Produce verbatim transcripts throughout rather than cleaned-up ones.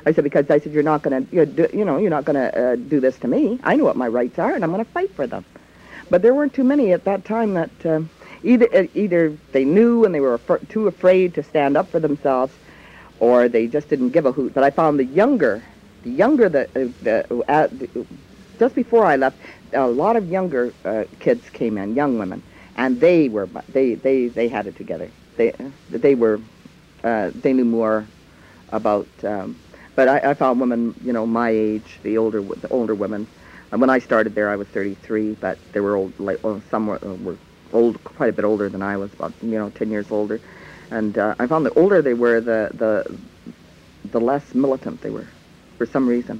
I said, because I said, you're not going to, you you know, you're not going to uh, do this to me. I know what my rights are, and I'm going to fight for them. But there weren't too many at that time that uh, either uh, either they knew and they were af- too afraid to stand up for themselves, or they just didn't give a hoot. But I found the younger, the younger, the, uh, the, uh, the just before I left, a lot of younger uh, kids came in, young women, and they were they they they had it together. They they were uh, they knew more about. Um, but I, I found women, you know, my age, the older the older women. And when I started there, I was thirty-three, but there were old, like oh, some were, were old, quite a bit older than I was, about you know ten years older. And uh, I found the older they were, the the the less militant they were, for some reason.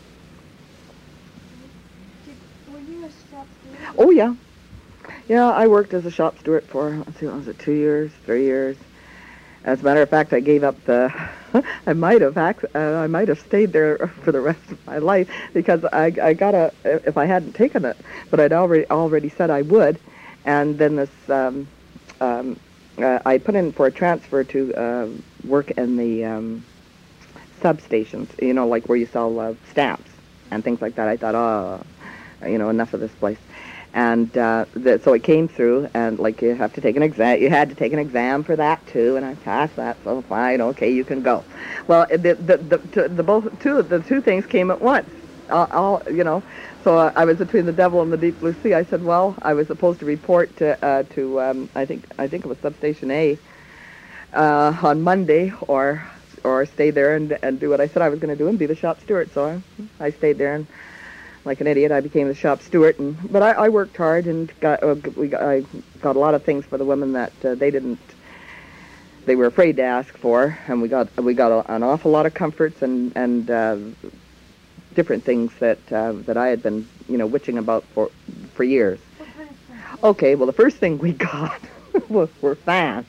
Were you a shop steward? Oh yeah, yeah. I worked as a shop steward for let's see, what was it, two years, three years. As a matter of fact, I gave up the. I might have ac- uh, I might have stayed there for the rest of my life because I I got a if I hadn't taken it, but I'd already already said I would, and then this um, um, uh, I put in for a transfer to uh, work in the um, substations, you know, like where you sell uh, stamps and things like that. I thought, oh, you know, enough of this place. And uh, the, so it came through, and like you have to take an exam. You had to take an exam for that too, and I passed that. So fine, okay, you can go. Well, the the the, the, the both two the two things came at once. All, all you know. So uh, I was between the devil and the deep blue sea. I said, well, I was supposed to report to uh, to um, I think I think it was substation A uh, on Monday, or or stay there and and do what I said I was going to do and be the shop steward. So I, I stayed there and. Like an idiot, I became the shop steward, and but I, I worked hard and got uh, we got, I got a lot of things for the women that uh, they didn't they were afraid to ask for, and we got we got a, an awful lot of comforts and and uh, different things that uh, that I had been you know witching about for for years. Okay, well the first thing we got was were fans.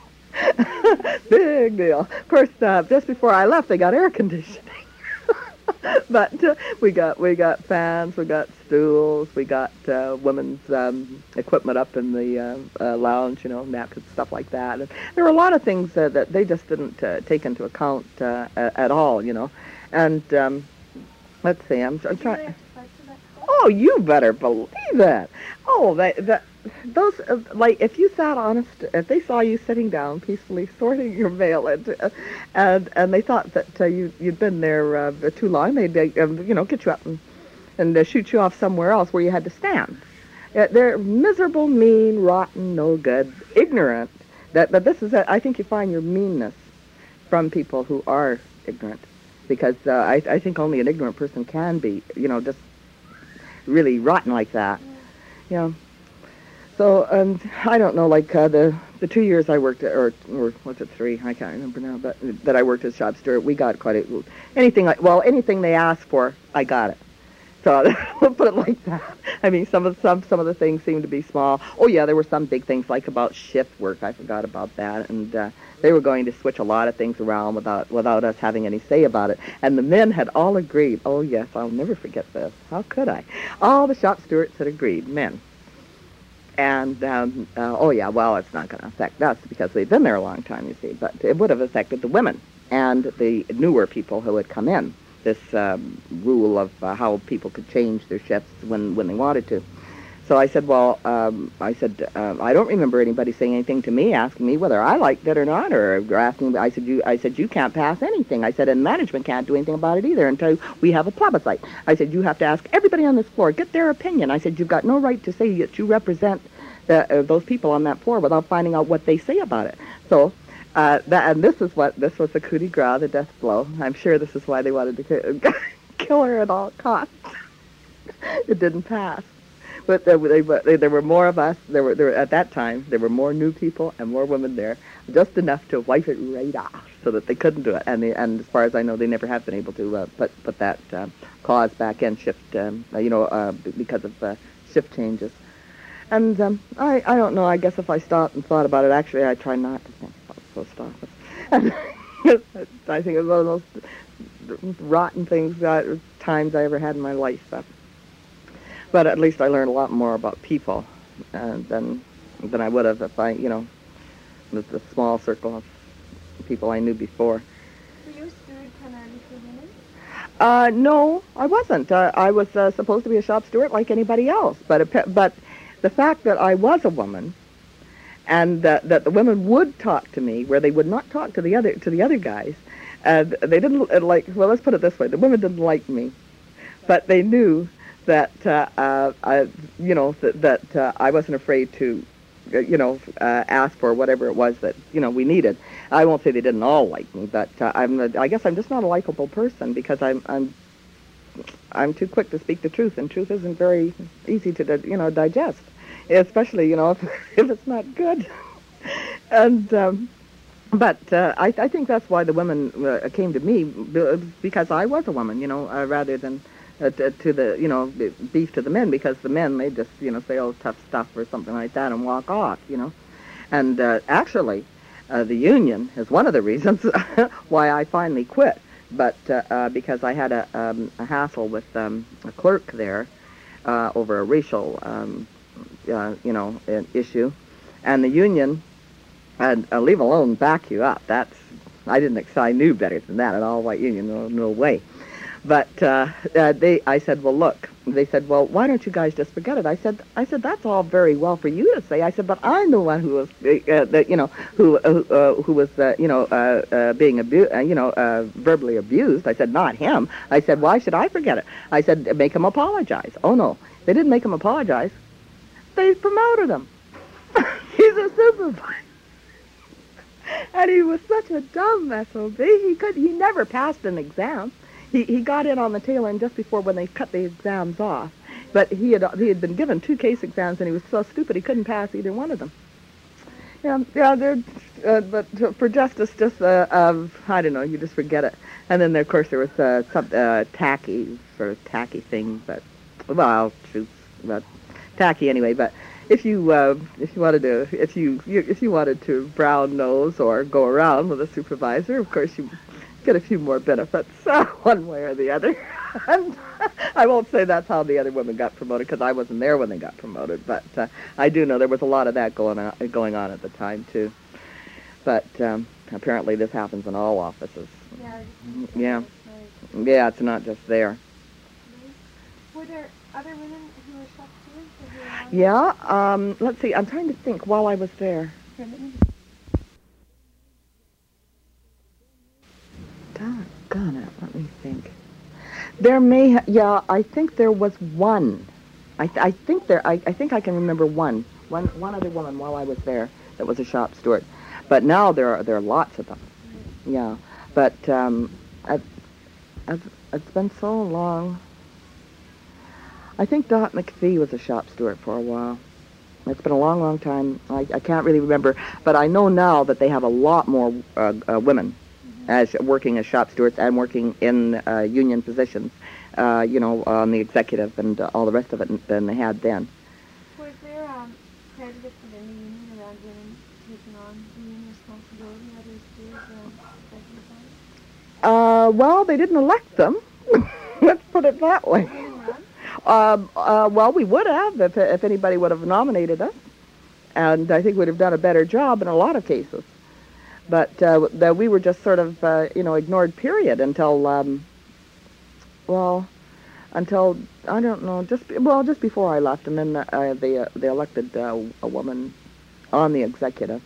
Big deal. First, uh, just before I left, they got air conditioning. But uh, we got we got fans, we got stools, we got uh, women's um, equipment up in the uh, uh, lounge, you know, napkins, stuff like that. And there were a lot of things uh, that they just didn't uh, take into account uh, at all, you know. And um, let's see, I'm, I'm trying. Oh, you better believe that. Oh, that that those uh, like if you sat honest, if they saw you sitting down peacefully sorting your mail, and uh, and and they thought that uh, you you'd been there uh, too long, they'd uh, you know get you up and and uh, shoot you off somewhere else where you had to stand. Uh, they're miserable, mean, rotten, no good, ignorant. That but this is a, I think you find your meanness from people who are ignorant, because uh, I I think only an ignorant person can be you know just really rotten like that. Yeah. So, and I don't know, like uh, the the two years I worked, at, or or what's it, three? I can't remember now. But that I worked as shop steward, we got quite a anything. Like, well, anything they asked for, I got it. So we'll put it like that. I mean, some of some some of the things seemed to be small. Oh yeah, there were some big things like about shift work. I forgot about that, and uh, they were going to switch a lot of things around without without us having any say about it. And the men had all agreed. Oh yes, I'll never forget this. How could I? All the shop stewards had agreed, men. And, um, uh, oh, yeah, well, it's not going to affect us because they've been there a long time, you see. But it would have affected the women and the newer people who had come in, this um, rule of uh, how people could change their shifts when, when they wanted to. So I said, well, um, I said, uh, I don't remember anybody saying anything to me, asking me whether I liked it or not, or asking me. I said, you, I said, you can't pass anything. I said, and management can't do anything about it either until we have a plebiscite. I said, you have to ask everybody on this floor, get their opinion. I said, you've got no right to say that you represent the, uh, those people on that floor without finding out what they say about it. So, uh, that, and this is what, this was the coup de grace, the death blow. I'm sure this is why they wanted to kill her at all costs. It didn't pass. But there, they, there were more of us. There were, there were at that time. There were more new people and more women there, just enough to wipe it right off, so that they couldn't do it. And they, and as far as I know, they never have been able to uh, put put that uh, clause back in shift. Um, you know, uh, because of uh, shift changes. And um, I I don't know. I guess if I stopped and thought about it, actually, I try not to think about it. So stop it. And I think it was one of the most rotten things, uh, times I ever had in my life. Uh, But at least I learned a lot more about people uh, than than I would have if I, you know, with the small circle of people I knew before. Were you a steward primarily for women? Uh, no, I wasn't. Uh, I was uh, supposed to be a shop steward like anybody else. But it, but the fact that I was a woman, and uh, that the women would talk to me where they would not talk to the other to the other guys, uh, they didn't uh, like. Well, let's put it this way: the women didn't like me, but they knew that uh, uh, I, you know, that, that uh, I wasn't afraid to, uh, you know, uh, ask for whatever it was that you know we needed. I won't say they didn't all like me, but uh, I'm. A, I guess I'm just not a likable person because I'm. I'm. I'm too quick to speak the truth, and truth isn't very easy to, di- you know, digest, especially you know if, if it's not good. and um, but uh, I, I think that's why the women uh, came to me b- because I was a woman, you know, uh, rather than. Uh, to, to the, you know, beef to the men, because the men, they just, you know, say, oh, tough stuff or something like that and walk off, you know. And uh, actually, uh, the union is one of the reasons why I finally quit. But uh, uh, because I had a, um, a hassle with um, a clerk there uh, over a racial, um, uh, you know, an issue. And the union, and uh, leave alone back you up. That's, I didn't, I knew better than that, an all-white union, no, no way. But uh, uh, they, I said, well, look. They said, well, why don't you guys just forget it? I said, I said, that's all very well for you to say. I said, but I'm the one who was, uh, the, you know, who uh, uh, who was, uh, you know, uh, uh, being abused, uh, you know, uh, verbally abused. I said, not him. I said, why should I forget it? I said, make him apologize. Oh no, they didn't make him apologize. They promoted him. He's a supervisor. And he was such a dumb S O B. He could, he never passed an exam. He he got in on the tail end just before when they cut the exams off, but he had he had been given two case exams and he was so stupid he couldn't pass either one of them. Yeah, yeah, they're uh, but for justice, just uh, of I don't know, you just forget it. And then of course there was uh, some uh, tacky sort of tacky thing, but well, truth, but tacky anyway. But if you uh, if you wanted to if you, you if you wanted to brown nose or go around with a supervisor, of course you get a few more benefits, uh, one way or the other. And I won't say that's how the other women got promoted, because I wasn't there when they got promoted, but uh, I do know there was a lot of that going on, going on at the time, too. But um, apparently this happens in all offices. Yeah. Yeah. Yeah, it's not just there. Were there other women who were shop stewards? Or who were Yeah, um, let's see, I'm trying to think while I was there. Here, let me Doggone it, let me think. There may, ha- yeah, I think there was one. I, th- I think there, I, I think I can remember one, one, one other woman while I was there that was a shop steward. But now there are there are lots of them. Yeah, but um, I've, I've, it's been so long. I think Dot McPhee was a shop steward for a while. It's been a long, long time. I, I can't really remember, but I know now that they have a lot more uh, uh, women as working as shop stewards and working in uh, union positions, uh, you know, on the executive and uh, all the rest of it than they had then. Was there um, prejudice within the union around women taking on union responsibility, whether it's stewards or executive bodies? Uh, well, they didn't elect them. Let's put it that way. They didn't run? Um, uh, well, we would have if, if anybody would have nominated us, and I think we'd have done a better job in a lot of cases. But uh, the, we were just sort of, uh, you know, ignored, period, until, um, well, until, I don't know, just, well, just before I left, and then uh, they, uh, they elected uh, a woman on the executive.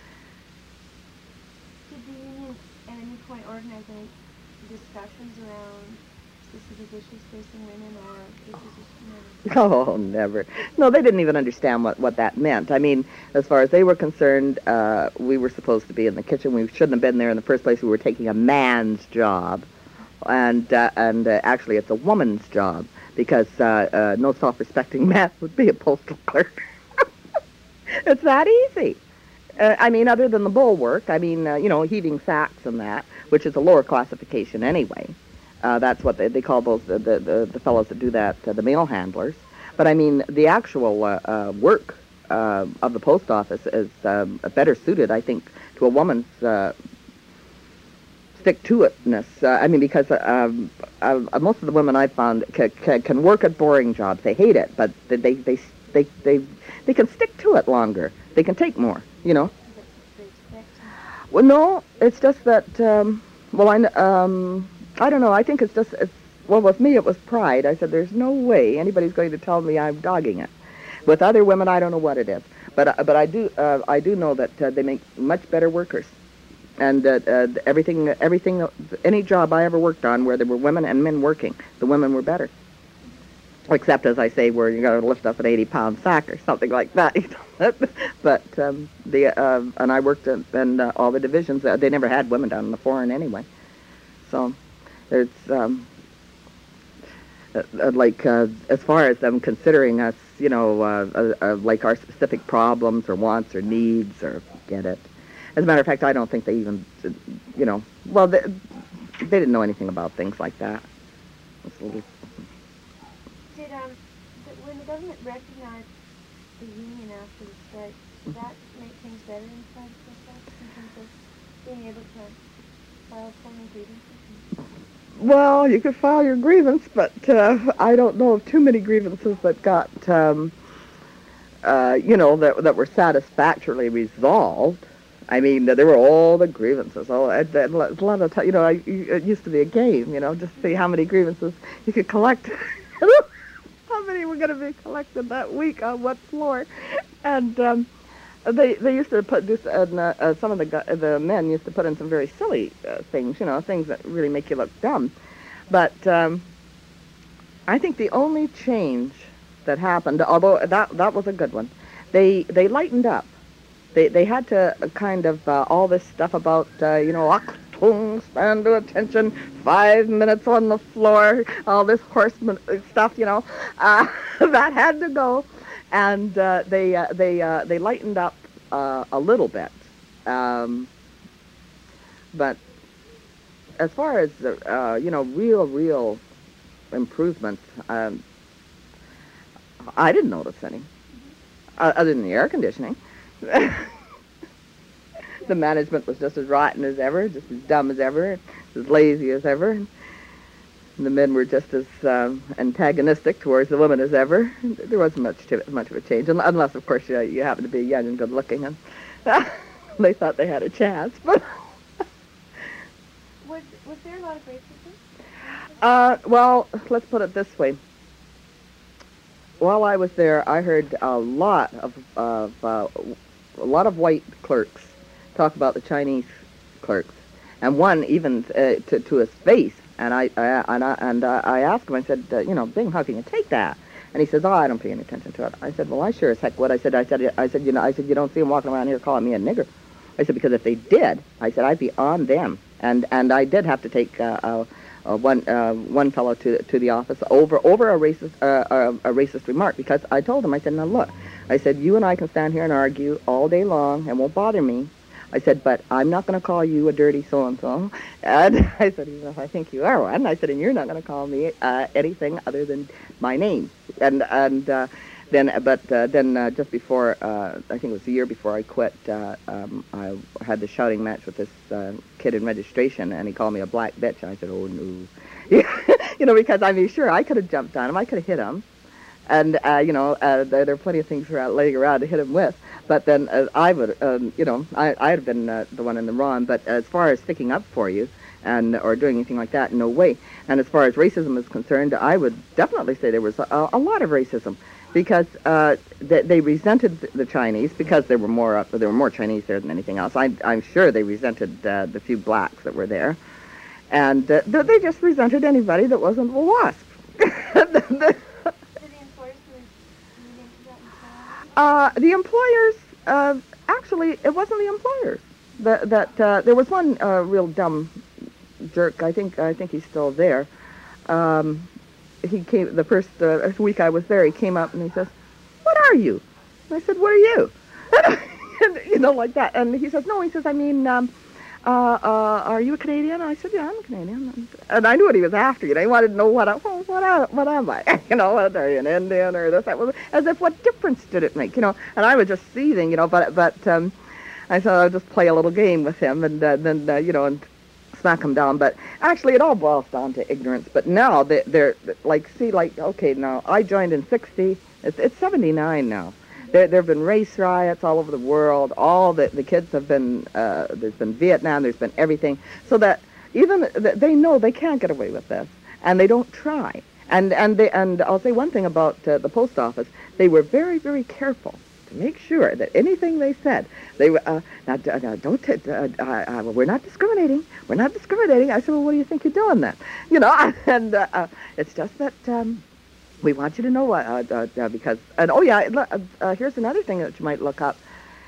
Did the union at any point organize any discussions around specific issues facing women or issues of Oh, never. No, they didn't even understand what, what that meant. I mean, as far as they were concerned, uh, we were supposed to be in the kitchen. We shouldn't have been there in the first place. We were taking a man's job. And uh, and uh, actually, it's a woman's job, because uh, uh, no self-respecting man would be a postal clerk. It's that easy. Uh, I mean, other than the bull work, I mean, uh, you know, heaving sacks and that, which is a lower classification anyway. Uh, that's what they, they call those, the, the, the fellows that do that, uh, the mail handlers. But, I mean, the actual uh, uh, work uh, of the post office is um, better suited, I think, to a woman's uh, stick-to-itness. Uh, I mean, because uh, uh, most of the women I've found ca- ca- can work at boring jobs. They hate it, but they, they, they, they, they, they can stick to it longer. They can take more, you know. Well, no, it's just that, um, well, I, um, I don't know. I think it's just, it's, well, with me it was pride. I said, there's no way anybody's going to tell me I'm dogging it. With other women, I don't know what it is. But, uh, but I do, uh, I do know that uh, they make much better workers. And that uh, everything, everything, any job I ever worked on where there were women and men working, the women were better. Except, as I say, where you got to lift up an eighty-pound sack or something like that. You know? But um, the uh, and I worked in, in uh, all the divisions. Uh, they never had women down in the foreign anyway. So there's um, uh, uh, like uh, as far as them considering us, you know, uh, uh, uh, like our specific problems or wants or needs or get it. As a matter of fact, I don't think they even, you know, well, they, they didn't know anything about things like that. It's a little. Did um, th- when the government recognized the union after the strike, did that make things better inside the district in terms of being able to file formal grievances? Well, you could file your grievance, but uh, I don't know of too many grievances that got, um, uh, you know, that that were satisfactorily resolved. I mean, there were all the grievances. Oh, a lot of time, you know, I, it used to be a game, you know, just see how many grievances you could collect. How many were going to be collected that week on what floor? And um, they they used to put this, and uh, uh, some of the gu- the men used to put in some very silly uh, things, you know, things that really make you look dumb. But um, I think the only change that happened, although that that was a good one, they they lightened up. They they had to kind of uh, all this stuff about uh, you know, Achtung, stand to attention, five minutes on the floor, all this horseman stuff, you know, uh, that had to go, and uh, they uh, they uh, they lightened up uh, a little bit, um, but as far as uh, you know, real real improvements, um, I didn't notice any, uh, other than the air conditioning. The management was just as rotten as ever, just as dumb as ever, as lazy as ever. And the men were just as um, antagonistic towards the women as ever. There wasn't much to it, much of a change, unless, of course, you, you happen to be young and good-looking, and uh, they thought they had a chance. But was was there a lot of racism? uh, well, let's put it this way. While I was there, I heard a lot of, of uh, a lot of white clerks talk about the Chinese clerks, and one even uh, to to his face. And I, I and I and uh, I asked him. I said, uh, you know, Bing, how can you take that? And he says, oh, I don't pay any attention to it. I said, well, I sure as heck would. I said, I said, I said, you know, I said, you don't see them walking around here calling me a nigger. I said, because if they did, I said, I'd be on them. And and I did have to take uh, uh, uh, one uh, one fellow to to the office over over a racist uh, a, a racist remark, because I told him, I said, now look, I said, you and I can stand here and argue all day long and won't bother me. I said, but I'm not going to call you a dirty so-and-so. And I said, even if I think you are one. I said, and you're not going to call me uh, anything other than my name. And and uh, then, but uh, then uh, just before, uh, I think it was a year before I quit, uh, um, I had the shouting match with this uh, kid in registration, and he called me a black bitch. And I said, oh, no. You know, because, I mean, sure, I could have jumped on him. I could have hit him. And, uh, you know, uh, there, there are plenty of things around, laying around to hit him with. But then uh, I would, um, you know, I, I'd have been uh, the one in the wrong. But as far as sticking up for you and or doing anything like that, no way. And as far as racism is concerned, I would definitely say there was a, a lot of racism, because uh, they, they resented the Chinese because there were more uh, there were more Chinese there than anything else. I, I'm sure they resented uh, the few blacks that were there, and uh, they just resented anybody that wasn't a wasp. Uh, the employers, uh, actually, it wasn't the employers. That, that uh, there was one uh, real dumb jerk. I think I think he's still there. Um, he came the first uh, week I was there. He came up and he says, "What are you?" And I said, "What are you?" And, you know, like that. And he says, "No." He says, "I mean, um, uh, uh, are you a Canadian?" I said, "Yeah, I'm a Canadian." And I knew what he was after. You know, he wanted to know what I, well, what I, what am I? You know, are you an Indian or this? That? As if what difference did it make? You know, and I was just seething. You know, but but um, I thought I'd just play a little game with him, and uh, then uh, you know, and smack him down. But actually, it all boils down to ignorance. But now they, they're like, see, like, okay, now I joined in sixty. It's it's seventy-nine now. There, there have been race riots all over the world. All the, the kids have been, uh, there's been Vietnam, there's been everything. So that, even th- they know they can't get away with this, and they don't try. And and they and I'll say one thing about uh, the post office: they were very very careful to make sure that anything they said, they were uh, now, d- now don't t- uh, uh, uh, we're not discriminating. We're not discriminating. I said, well, what do you think you're doing then? You know, and uh, uh, it's just that um, we want you to know uh, uh, uh, because and oh yeah, uh, uh, here's another thing that you might look up.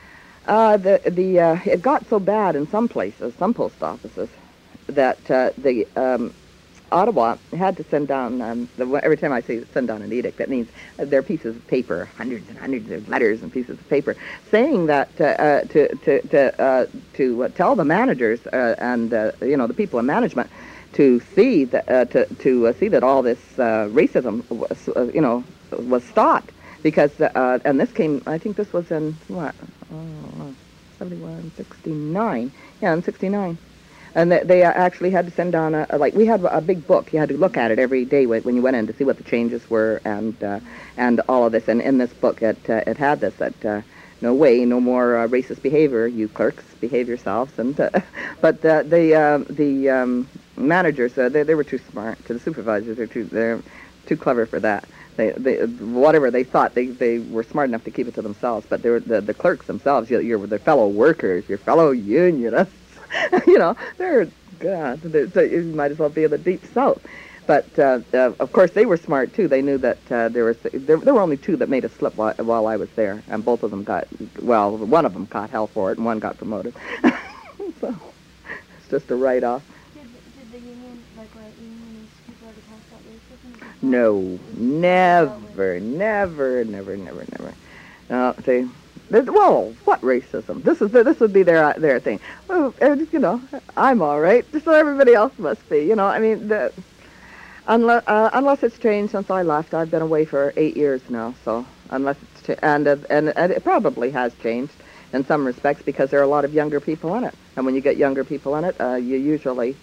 Uh, the the uh, it got so bad in some places, some post offices, that uh, the um, Ottawa had to send down, um, the, every time I say send down an edict, that means uh, there are pieces of paper, hundreds and hundreds of letters and pieces of paper, saying that uh, uh, to to to, uh, to uh, tell the managers uh, and uh, you know the people in management to see that uh, to to uh, see that all this uh, racism was, uh, you know was stopped, because uh, and this came, I think this was in what oh, seventy-one, sixty-nine, yeah, in sixty-nine. And they, they actually had to send down a, a, like, we had a big book. You had to look at it every day when you went in to see what the changes were and uh, and all of this. And in this book, it uh, it had this, that uh, no way, no more uh, racist behavior. You clerks, behave yourselves. And uh, But uh, the uh, the um, managers, uh, they, they were too smart. To the supervisors, they're too, they're too clever for that. They, they, whatever they thought, they, they were smart enough to keep it to themselves. But they were the, the clerks themselves, you're, you're their fellow workers, your fellow unionists. You know, they're, God, they're, so you might as well be in the deep south. But, uh, uh, of course, they were smart, too. They knew that uh, there, was, there, there were only two that made a slip while, while I was there, and both of them got, well, one of them caught hell for it, and one got promoted. So, it's just a write-off. Did, did the union, like, what union people ever talk about racism? No, never, never, never, never, never. No, they... Well, what racism? This is this would be their their thing. Well, you know, I'm all right, so everybody else must be. You know, I mean, the, unless uh, unless it's changed since I left, I've been away for eight years now. So unless it's cha- and, uh, and and it probably has changed in some respects because there are a lot of younger people in it, and when you get younger people in it, uh, you usually,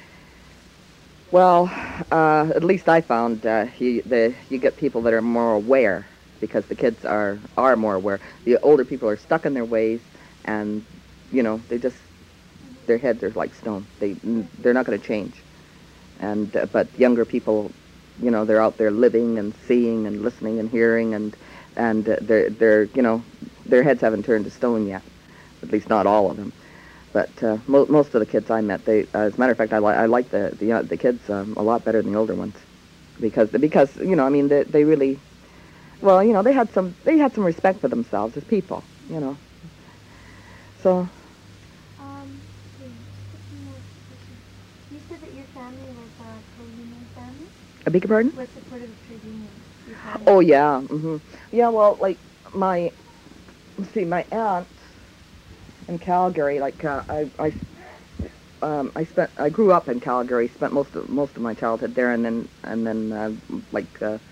well, uh, at least I found uh, you the you get people that are more aware. Because the kids are, are more aware. The older people are stuck in their ways, and, you know, they just, their heads are like stone. They, they're not going to change. And, uh, but younger people, you know, they're out there living and seeing and listening and hearing, and, and uh, they're, they're, you know, their heads haven't turned to stone yet. At least not all of them. But uh, mo- most of the kids I met, they, uh, as a matter of fact, I, li- I like the, the, uh, the kids um, a lot better than the older ones. Because, because you know, I mean, they, they really... Well, you know, they had some they had some respect for themselves as people, you know. So. Um, okay, just a few more questions. You said that your family was a pro-union family? I beg your pardon? Was supportive of trade unions? Your family? Oh yeah, mm-hmm. Yeah. Well, like my, let's see, my aunt in Calgary, like uh, I I. Um, I spent. I grew up in Calgary. Spent most of most of my childhood there, and then and then uh, like. Uh,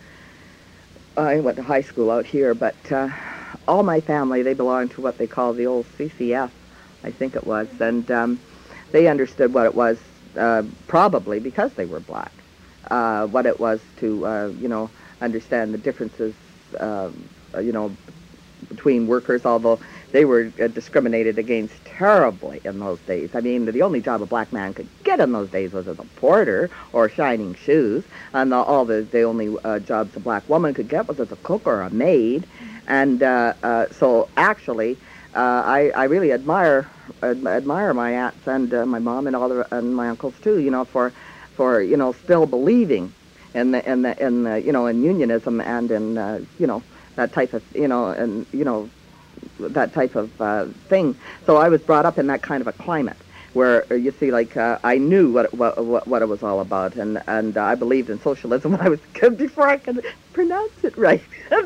I went to high school out here, but uh, all my family, they belonged to what they call the old C C F, I think it was, and um, they understood what it was, uh, probably because they were black, uh, what it was to, uh, you know, understand the differences, uh, you know, between workers, although they were uh, discriminated against terribly in those days. I mean, the only job a black man could get in those days was as a porter or shining shoes, and the, all the, the only uh, jobs a black woman could get was as a cook or a maid. And uh, uh, so actually, uh, I, I really admire ad- admire my aunts and uh, my mom and all the, and my uncles too, you know, for for you know still believing in the in the in the, you know in unionism and in uh, you know that type of you know and you know that type of uh, thing. So I was brought up in that kind of a climate where uh, you see, like uh, I knew what, it, what what what it was all about, and and uh, I believed in socialism when I was a kid before I could pronounce it right,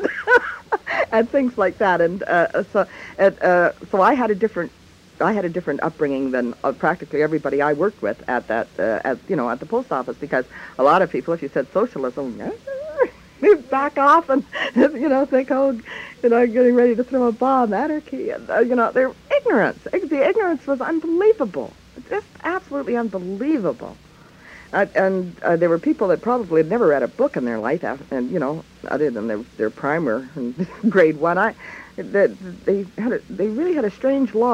and things like that. And uh, so it, uh, so I had a different. I had a different upbringing than uh, practically everybody I worked with at that, uh, at you know, at the post office, because a lot of people, if you said socialism, back off and you know think, oh, you know, getting ready to throw a bomb, anarchy, and uh, you know, their ignorance. The ignorance was unbelievable, just absolutely unbelievable. Uh, and uh, there were people that probably had never read a book in their life, after, and you know, other than their their primer in grade one. I that they had a, they really had a strange lot.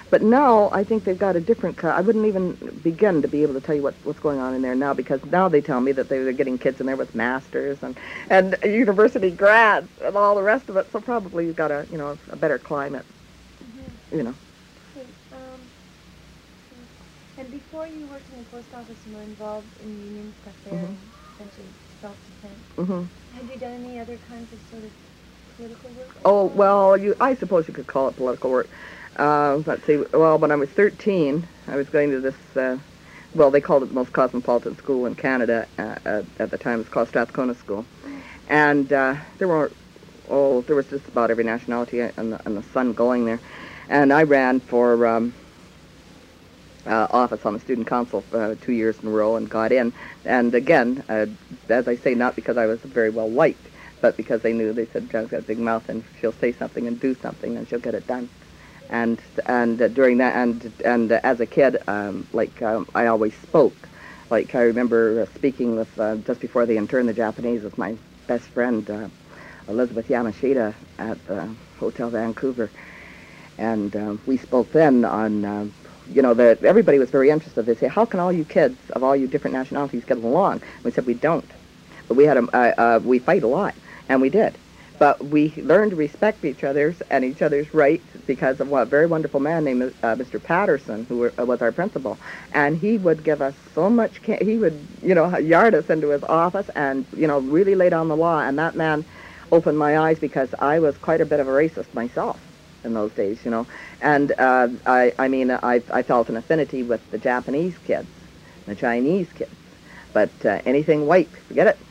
But now I think they've got a different. co- I wouldn't even begin to be able to tell you what, what's going on in there now, because now they tell me that they're getting kids in there with masters and and university grads and all the rest of it. So probably you've got a you know a better climate. Mm-hmm. You know. Okay, um, and before you worked in the post office and were involved in union stuff there, Mhm. and essentially self-defense, Hmm. have you done any other kinds of sort of political work? Oh well, you. I suppose you could call it political work. Uh, let's see. Well, when I was thirteen, I was going to this. Uh, well, they called it the most cosmopolitan school in Canada. Uh, uh, at the time, it was called Strathcona School, and uh, there were oh, there was just about every nationality and the, and the sun going there, and I ran for. Um, uh, office on the student council uh, two years in a row and got in. And again, uh, as I say, not because I was very well liked, but because they knew, they said, Jen's got a big mouth and she'll say something and do something and she'll get it done. And and uh, during that, and and uh, as a kid, um, like um, I always spoke. Like I remember uh, speaking with, uh, just before they interned the Japanese, with my best friend, uh, Elizabeth Yamashita, at the Hotel Vancouver. And uh, we spoke then on, uh, you know, that everybody was very interested. They say, how can all you kids of all you different nationalities get along? We said, we don't. But we had a, uh, uh, we fight a lot, and we did. But we learned to respect each other's and each other's rights because of a very wonderful man named uh, Mister Patterson, who were, uh, was our principal. And he would give us so much, ca- he would, you know, yard us into his office and, you know, really lay down the law. And that man opened my eyes because I was quite a bit of a racist myself in those days, you know. And uh, I, I mean, I, I felt an affinity with the Japanese kids, the Chinese kids. But uh, anything white, forget it.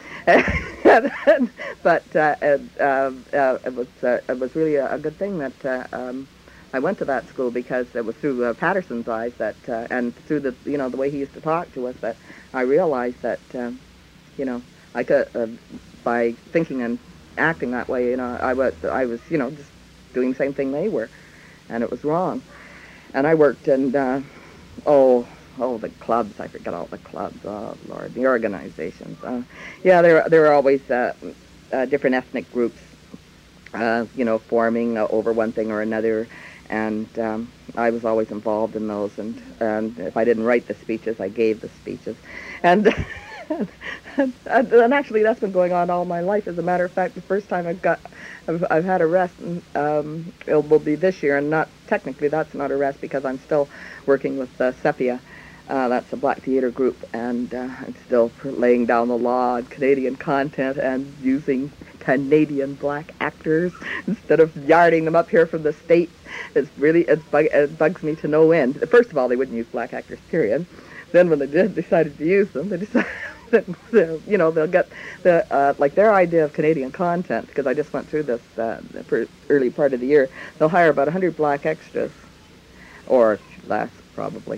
But uh, uh, uh, it was uh, it was really a, a good thing that uh, um, I went to that school, because it was through uh, Patterson's eyes that uh, and through the you know the way he used to talk to us that I realized that um, you know I could uh, by thinking and acting that way, you know I was I was you know just doing the same thing they were, and it was wrong. And I worked in uh, oh. Oh, the clubs! I forget all the clubs. Oh, Lord, the organizations. Uh, yeah, there there are always uh, uh, different ethnic groups, uh, you know, forming uh, over one thing or another, and um, I was always involved in those. And and if I didn't write the speeches, I gave the speeches, and. and, and actually, that's been going on all my life. As a matter of fact, the first time I've got, I've, I've had arrest, and, um, it will be this year, and not technically that's not arrest because I'm still working with uh, Sepia. Uh, that's a black theater group, and uh, I'm still laying down the law on Canadian content and using Canadian black actors instead of yarding them up here from the States. It's really, it's bug, it bugs me to no end. First of all, they wouldn't use black actors, period. Then when they did, decided to use them, they decided that, you know, they'll get the, uh, like their idea of Canadian content, because I just went through this uh, for early part of the year, they'll hire about one hundred black extras, or less, probably.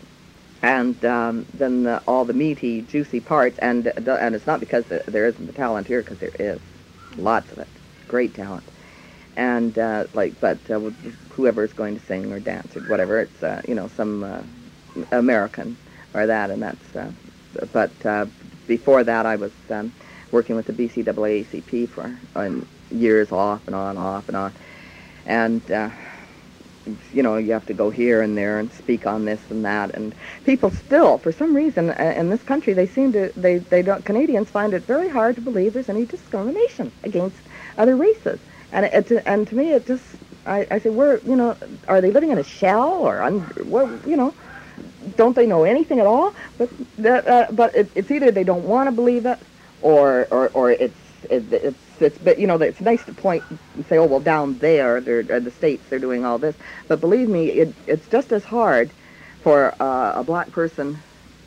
And um, then the, all the meaty, juicy parts, and the, and it's not because there isn't the talent here, because there is, lots of it, great talent. And uh, like, but uh, whoever is going to sing or dance or whatever, it's uh, you know some uh, American or that, and that's. Uh, but uh, before that, I was um, working with the B C A A A C P for uh, years, off and on, off and on, and. Uh, you know, you have to go here and there and speak on this and that, and people still, for some reason, uh, in this country, they seem to, they, they don't, Canadians find it very hard to believe there's any discrimination against other races, and it, it and to me, it just, I, I say, we're, you know, are they living in a shell, or, under, well, you know, don't they know anything at all? But, that, uh, but it, it's either they don't want to believe it, or, or, or it's, it, it's, it's, but you know, it's nice to point and say, oh, well, down there, they're, uh, the States, they're doing all this. But believe me, it, it's just as hard for uh, a black person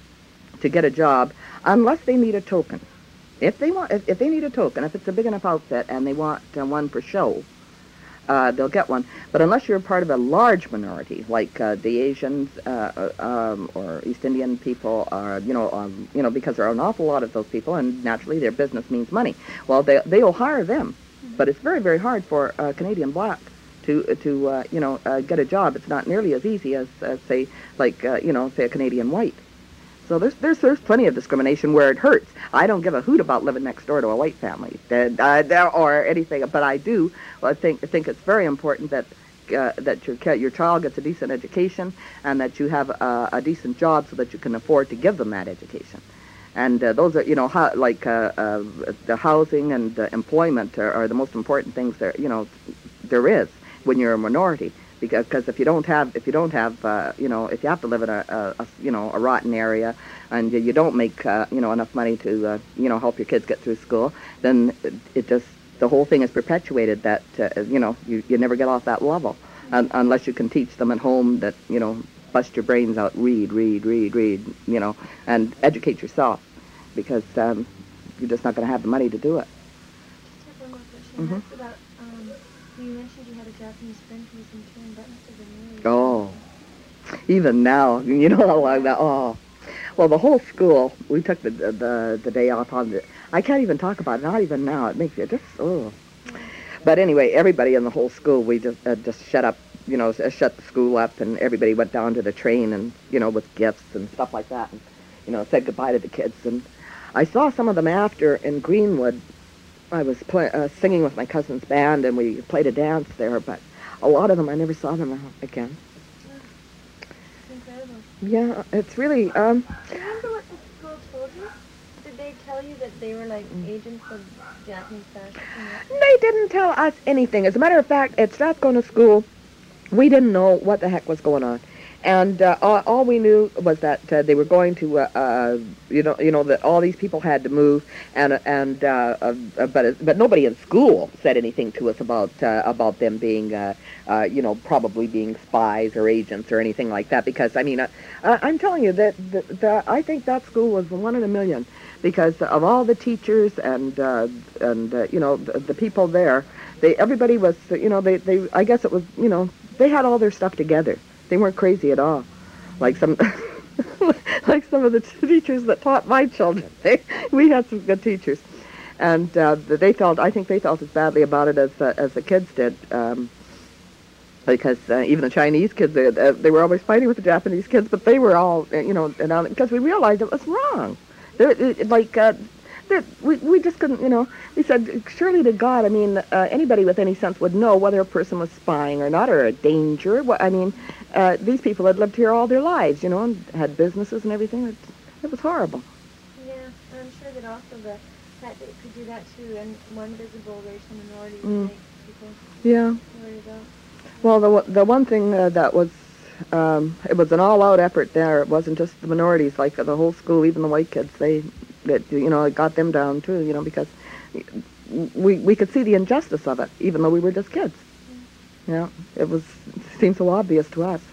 to get a job unless they need a token. If they want, if, if they need a token, if it's a big enough outfit and they want uh, one for show, uh, they'll get one. But unless you're part of a large minority, like uh, the Asians uh, um, or East Indian people, are, you know, um, you know, because there are an awful lot of those people, and naturally their business means money. Well, they they'll hire them, but it's very very hard for a Canadian black to to uh, you know uh, get a job. It's not nearly as easy as, as say like uh, you know say a Canadian white. So there's, there's there's plenty of discrimination where it hurts. I don't give a hoot about living next door to a white family uh, uh, or anything, but I do. Well, I think I think it's very important that uh, that your ki- your child gets a decent education, and that you have a, a decent job so that you can afford to give them that education. And uh, those are, you know, how, like uh, uh, the housing and uh, employment are, are the most important things there, you know, there is when you're a minority. Because cause if you don't have, if you don't have, uh, you know, if you have to live in a, a, a you know, a rotten area, and you don't make, uh, you know, enough money to, uh, you know, help your kids get through school, then it just, the whole thing is perpetuated that, uh, you know, you, you never get off that level, un- unless you can teach them at home that, you know, bust your brains out, read, read, read, read, you know, and educate yourself, because um, you're just not going to have the money to do it. Just have one more question. Mhm. That's about, um, you mentioned you had a Japanese friend who was in tune. That must have been really Oh, even now, you know how long that, oh. Well, the whole school, we took the the the day off on the, I can't even talk about it, not even now. It makes it just, oh. Yeah. But anyway, everybody in the whole school, we just uh, just shut up, you know, s- shut the school up, and everybody went down to the train, and, you know, with gifts and stuff like that, and, you know, said goodbye to the kids. And I saw some of them after in Greenwood. I was play, uh, singing with my cousin's band, and we played a dance there, but a lot of them, I never saw them again. It's incredible. Yeah, it's really, um, Do you remember what the school told you? Did they tell you that they were like agents of Japanese fascists? and Russia? they didn't tell us anything. As a matter of fact, at Strathcona School, we didn't know what the heck was going on. And uh, all, all we knew was that uh, they were going to, uh, uh, you know, you know that all these people had to move, and and uh, uh, but but nobody in school said anything to us about uh, about them being, uh, uh, you know, probably being spies or agents or anything like that. Because I mean, uh, I'm telling you that the, the, I think that school was one in a million, because of all the teachers and uh, and uh, you know the, the people there. They everybody was, you know, they they I guess it was, you know, they had all their stuff together. They weren't crazy at all, like some, like some of the teachers that taught my children. They, we had some good teachers, and uh, they felt. I think they felt as badly about it as uh, as the kids did, um, because uh, even the Chinese kids, they, uh, they were always fighting with the Japanese kids, but they were all, uh, you know, and, because we realized it was wrong. They're, it, like. Uh, they're, we, we just couldn't, you know, we said, surely to God, I mean, uh, anybody with any sense would know whether a person was spying or not, or a danger. What, I mean, uh, these people had lived here all their lives, you know, and had businesses and everything. It, it was horrible. Yeah, and I'm sure that also the fact that it could do that to and one visible racial minority would Mm. make people Yeah. worried about. Well, the one- the one thing uh, that was, um, it was an all-out effort there. It wasn't just the minorities, like uh, the whole school, even the white kids. They, that you know, it got them down too. You know, because we we could see the injustice of it, even though we were just kids. Mm. Yeah, it was it seemed so obvious to us.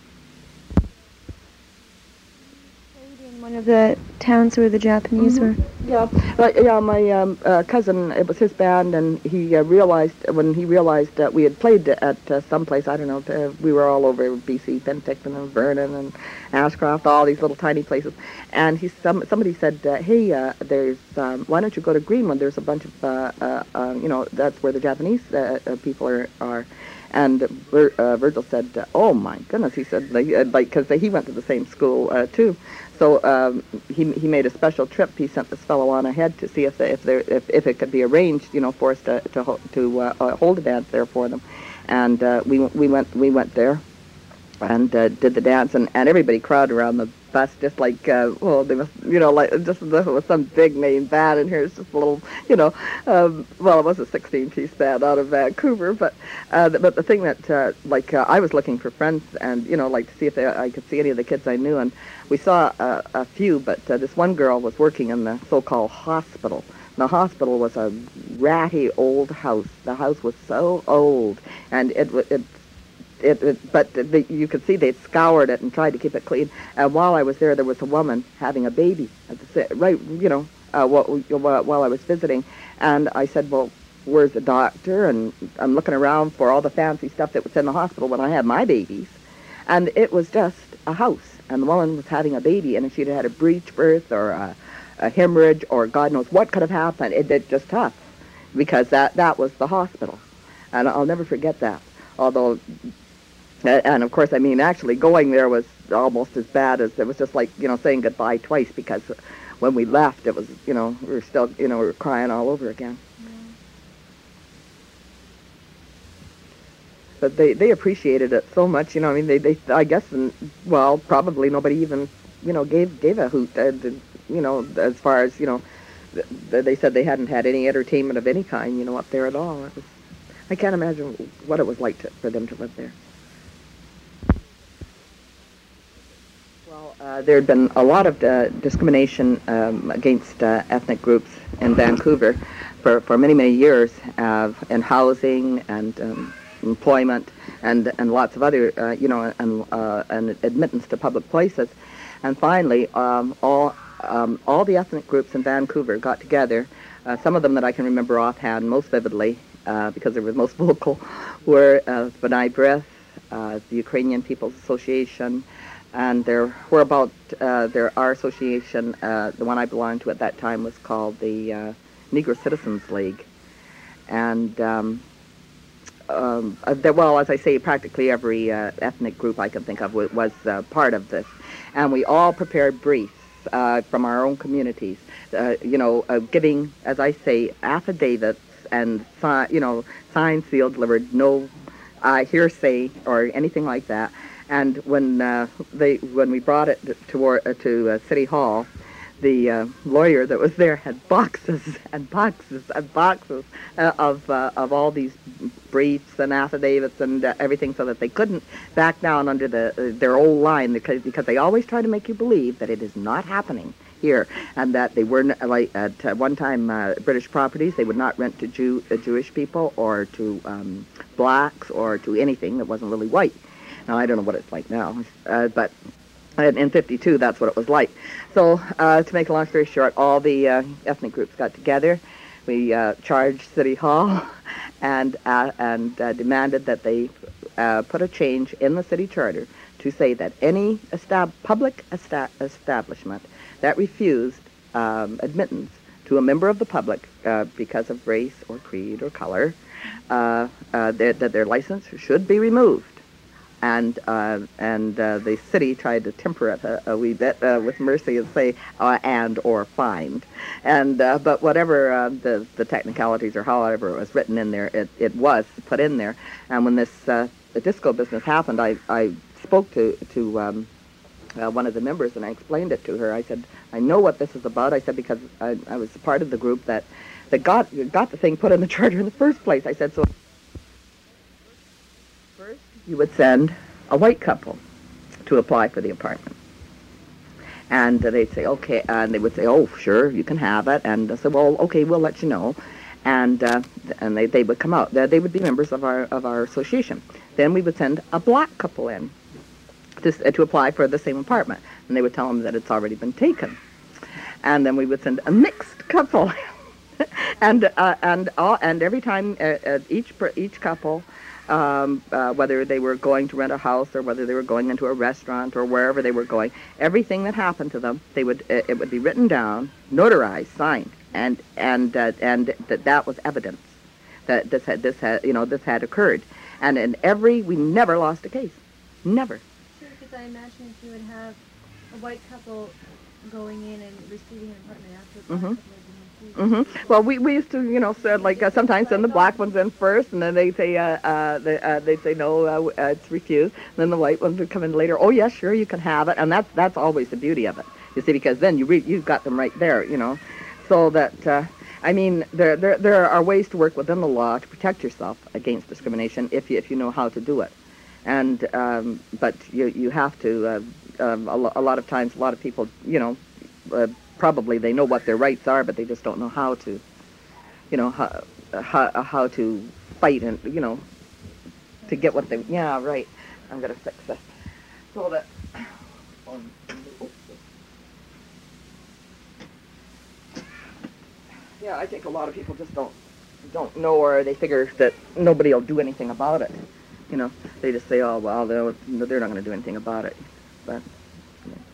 In one of the towns where the Japanese Mhm. were. Yeah, but yeah, my um, uh, cousin, it was his band, and he uh, realized, when he realized that we had played at uh, some place, I don't know, uh, we were all over B C, Penticton and Vernon and Ashcroft, all these little tiny places, and he some somebody said, uh, hey, uh, there's, um, why don't you go to Greenwood? There's a bunch of, uh, uh, uh, you know, that's where the Japanese uh, uh, people are, are. And Vir, uh, Virgil said, uh, oh my goodness, he said, like, uh, like, because he went to the same school uh, too. So um, he he made a special trip. He sent this fellow on ahead to see if the, if there if, if it could be arranged, you know, for us to to ho- to uh, uh, hold a dance there for them. And uh, we we went we went there, and uh, did the dance, and, and everybody crowded around the bus, just like, uh, well, they must, you know, like, just as if it was some big name band, and here's just a little, you know, um, well, it was a sixteen-piece band out of Vancouver, but, uh, the, but the thing that, uh, like, uh, I was looking for friends, and, you know, like, to see if they, I could see any of the kids I knew, and we saw uh, a few, but uh, this one girl was working in the so-called hospital. The hospital was a ratty old house. The house was so old, and it it it, it but the, you could see they'd scoured it and tried to keep it clean. And while I was there, there was a woman having a baby at the right, you know, uh, while, while I was visiting, and I said, well, where's the doctor? And I'm looking around for all the fancy stuff that was in the hospital when I had my babies, and it was just a house, and the woman was having a baby, and if she'd had a breech birth or a, a hemorrhage or God knows what could have happened, it did just tough, because that that was the hospital, and I'll never forget that. Although, and of course, I mean, actually going there was almost as bad as, it was just like, you know, saying goodbye twice, because when we left, it was, you know, we were still, you know, we were crying all over again. but they they appreciated it so much. You know, I mean, they they I guess, and, well, probably nobody even, you know, gave gave a hoot. Uh, the, you know, as far as, you know, th- th- they said they hadn't had any entertainment of any kind, you know, up there at all. It was, I can't imagine what it was like to, for them to live there. Well, uh, there had been a lot of uh, discrimination um, against uh, ethnic groups in Vancouver for, for many, many years, uh, in housing and um, employment and and lots of other, uh, you know, and, uh, and admittance to public places. And finally, um, all um, all the ethnic groups in Vancouver got together. Uh, some of them that I can remember offhand most vividly, uh, because they were most vocal, were uh, B'nai B'rith, uh, the Ukrainian People's Association, and there were about, uh, there, our association, uh, the one I belonged to at that time, was called the uh, Negro Citizens League. And, um, um, uh, there, well, as I say, practically every uh, ethnic group I can think of w- was uh, part of this. And we all prepared briefs uh, from our own communities, uh, you know, uh, giving, as I say, affidavits and, si- you know, signed, sealed, delivered, no uh, hearsay or anything like that. And when uh, they when we brought it to uh, to uh, City Hall, the uh, lawyer that was there had boxes and boxes and boxes uh, of uh, of all these briefs and affidavits and uh, everything, so that they couldn't back down under the uh, their old line, because because they always try to make you believe that it is not happening here, and that they were n- like at uh, one time uh, British properties they would not rent to Jew uh, Jewish people or to um, blacks or to anything that wasn't really white. Now, I don't know what it's like now, uh, but in fifty-two, that's what it was like. So, uh, to make a long story short, all the uh, ethnic groups got together. We uh, charged City Hall and uh, and uh, demanded that they uh, put a change in the city charter to say that any estab- public esta- establishment that refused um, admittance to a member of the public uh, because of race or creed or color, uh, uh, that, that their license should be removed. And uh, and uh, the city tried to temper it a, a wee bit uh, with mercy and say uh, and or fined, and uh, but whatever uh, the the technicalities or however it was written in there, it, it was put in there. And when this uh, the disco business happened, I I spoke to to um, uh, one of the members and I explained it to her. I said, I know what this is about. I said, because I, I was a part of the group that that got got the thing put in the charter in the first place. I said, so first you would send a white couple to apply for the apartment. And uh, they'd say, okay, and they would say, oh, sure, you can have it. And I said, well, okay, we'll let you know. And uh, and they, they would come out. They, they would be members of our of our association. Then we would send a black couple in to, uh, to apply for the same apartment. And they would tell them that it's already been taken. And then we would send a mixed couple. and uh, and all, and every time uh, uh, each each couple, Um, uh, whether they were going to rent a house or whether they were going into a restaurant or wherever they were going, everything that happened to them, they would uh, it would be written down, notarized, signed, and and uh, and that that was evidence that this had this had you know this had occurred. And in every, we never lost a case, never. Sure, because I imagine if you would have a white couple going in and receiving an apartment after a black Mm-hmm. couple. Mm-hmm. Well, we, we used to, you know, said like uh, sometimes send the black ones in first, and then they say uh, uh, they uh, they say no, uh, uh, it's refused. And then the white ones would come in later. Oh yes, sure, you can have it, and that's that's always the beauty of it. You see, because then you re- you've got them right there, you know. So that uh, I mean, there there there are ways to work within the law to protect yourself against discrimination if you if you know how to do it. And um, but you you have to. Uh, um, a, lo- a lot of times, a lot of people, you know. Uh, Probably they know what their rights are, but they just don't know how to, you know, how how, how to fight and, you know, to get what they. Yeah, right. I'm gonna fix this so that. Um, yeah, I think a lot of people just don't don't know, or they figure that nobody will do anything about it. You know, they just say, oh well, they're they're not going to do anything about it, but. You know.